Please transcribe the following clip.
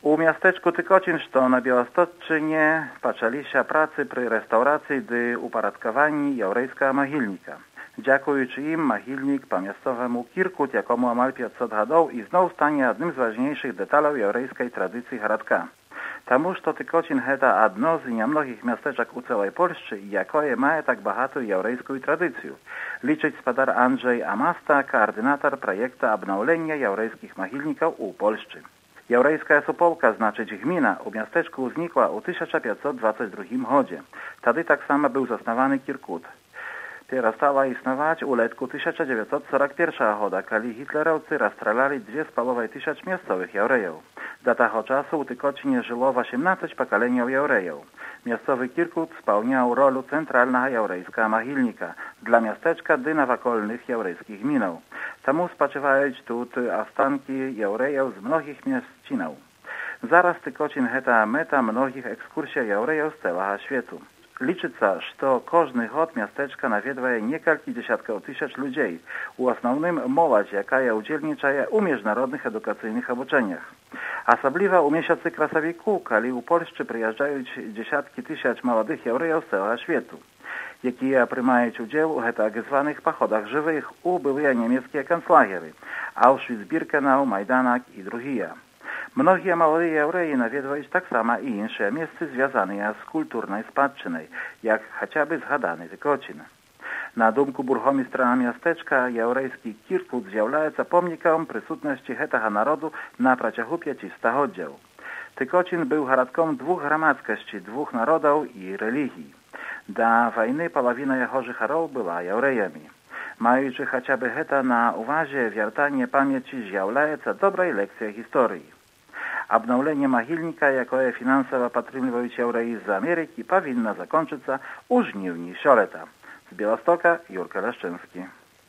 U miasteczku Tykocin, što na Białostocczynie, paczali się pracy przy restauracji dy uporядковані jałrejska mahilnika. Dziękując im, mahilnik po miastowemu Kirkut, jakomu amal 500 годов, i znów stanie jednym z ważniejszych detalów jałrejskiej tradycji Hradka. Тому що Tykocin heta одно z niemnogich miasteczek u całej Polsce i jakoje ma tak bohatą jałrejską tradycję. Liczyć spadar Andrzej Amasta, koordynator projektu obnowlenia jałrejskich mahilników u Polsce. Jałrejska Sopolka, znaczyć gmina, u miasteczku znikła u 1522 гоdzie. Wtedy tak samo był zasnowany Kirkut. Przestała istnieć u letku 1941 года, kiedy hitlerowcy rozstrzelali 2,5 miejscowych Jałrejów. Do tego czasu u Tykocinie żyło 18 pokoleń Jałrejów. Miejscowy Kirkut spełniał rolę centralnego jałrejskiego mahilnika dla miasteczka dy nawokolnych jałrejskich gminów. Temu spoczywają tu ostanki Jałrejów z mnogich mieścinów. Zaraz Tykocin heta meta mnogich ekskursji Jałrejów z całego świata. Liczyca, że każdy hod miasteczka nawiedwaje niekalki dziesiątków tysięcy ludzi, u основnym młodzież, jaka udzielniczaje u międzynarodnych edukacyjnych obuczeniach. Osobliwa u miesiącu krasowiku, kiedy u Polsce przyjeżdżają dziesiątki tysięcy młodych Jałrejów z całego świata, jakie przyjmują udział w tak zwanych pochodach żywych u były niemieckie konclagery, Auschwitz-Birkenau, Majdanek i drugie. Mnogie młode Jałreji nawiedwają tak samo i inne miejsca związane z kulturną spadczyną, jak chociażby zgadany Tykocin. Na dumku burchomistra miasteczka jałrejski Kirkut zjawляється pomnikiem присутності tego narodu na przeciągu 500 godzin. Tykocin był Hradkom dwóch gromadskości, dwóch narodów i religii. Do wojny połowina jego życharów była Jałrejami. Mając chociażby heta na uwadze, wiertanie pamięci zjawляється dobrej lekcją historii. Obnowlenie mahilnika, jakie finansowo podtrzymują Jałreji z Ameryki, powinno zakończyć się u żniwni sioleta. Z Białostoka Jurka Leszczyński.